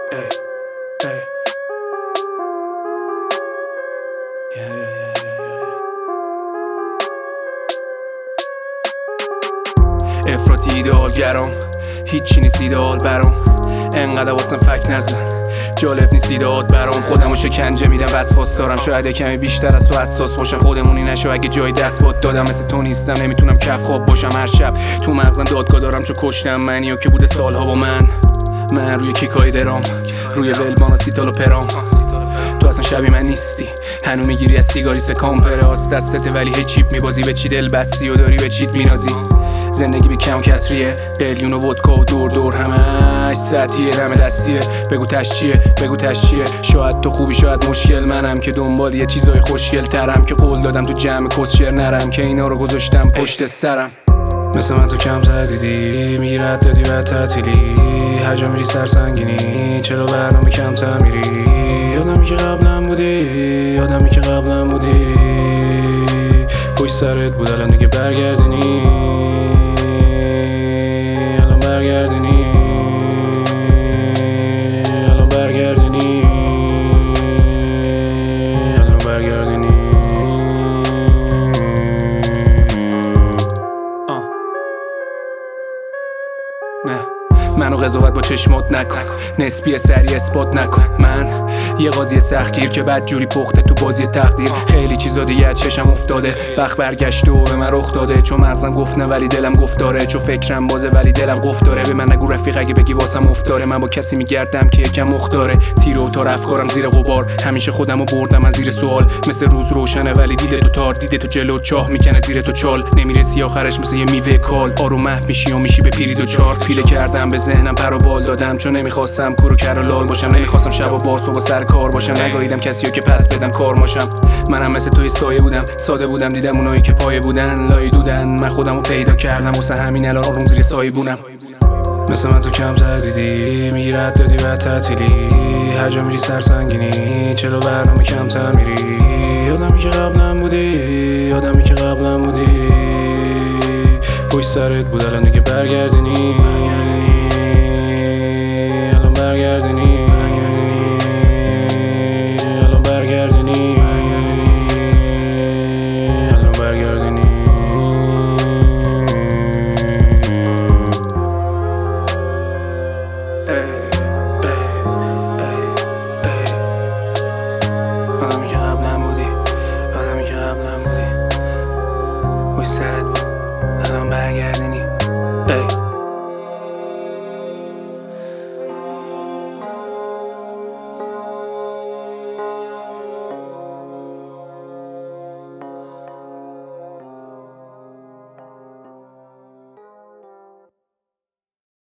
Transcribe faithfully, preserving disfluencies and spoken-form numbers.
Ey, ey. Yeah, yeah, yeah, yeah, yeah. افراطی ایدئالگرام، هیچی نیست ایدئال برام. انقدر واسم فکر نزن، جالب نیست ایدئات برام. خودمو شکنجه میدم وسواس دارم، شاید یه کمی بیشتر از تو حساس باشم. خودمونی نشو اگه جای دست باد دادم، مثل تو نیستم نمیتونم کف خواب باشم. هر شب تو مغزم دادگاه دارم چون کشتم منیو که بوده سالها با من. من روی کیکای درام، روی ولبان و سیتال و پرام. تو اصلا شبیه من نیستی، هنو میگیری از سیگاری سکام پراست دستته، ولی هی چیپ میبازی. به چی دل بستی و داری به چیت مینازی. زندگی بی کم کسریه، قلیون و ودکا و دور دور همش سطحیه. دم دستیه، بگو تش چیه، بگو تش چیه. شاید تو خوبی شاید مشکل منم، که دنبال یه چیزای خوشگل ترم. که قول دادم تو جمع کسشر نرم، که اینا رو گذاشتم پشت سرم. مثل من تو کم زدیدی، میگی رد دادی و تعطیلی. هر جا میری سرسنگینی، چرا برنامه کم تعمیری. یادمی که قبلم بودی، یادمی که قبلم بودی. پشت سرت بود الان دیگه برگردنی، الان برگردنی، الان برگردنی، الان برگردنی. نه منو قضاوت با چشمات نکن، نسبی سری اثبات نکن. من یه قاضی سختگیر که بد جوری پخته تو بازی تقدیر. خیلی چیزا دیگه از چشم افتاده، بخت برگشته و به من رخ داده. چون مغزم گفت نه ولی دلم گفت داره، چون فکرم بازه ولی دلم قفل داره. به من نگو رفیق اگه بگی واسم افتاره. من با کسی میگردم که یکم مختاره، تیر و تار افکارم زیر غبار. همیشه خودمو بردم از زیر سوال، مثل روز روشنه ولی دیده تو تار. دیده تو جلو چاه میکنه زیر تو چال، نمیرسی آخرش مثل یه میوه کال. آروم محو میشی و میشی به پیری دو چار. پیله کردم به ذهنم پر و بال دادم، چون نمیخواستم کورو کر و لال باشم. نمیخواستم شب و با صبح سر کار باشم. نگاهیدم کسیو که پس بدم کار ماشم. منم مثل توی سایه بودم، ساده بودم، دیدم اونایی که پایه بودن لای دودن. من خودمو پیدا کردم، واسه همین الان آروم زیر سایه بونم. مثل من تو کم زدیدی، میگی رد دادی و تعطیلی. هر جا میری سرسنگینی، چرا برنامه کم تعمیری. یادمی که قبلم بودی، یادمی که قبلم بودی. پشت سرت بود الان دیگه برگردنی.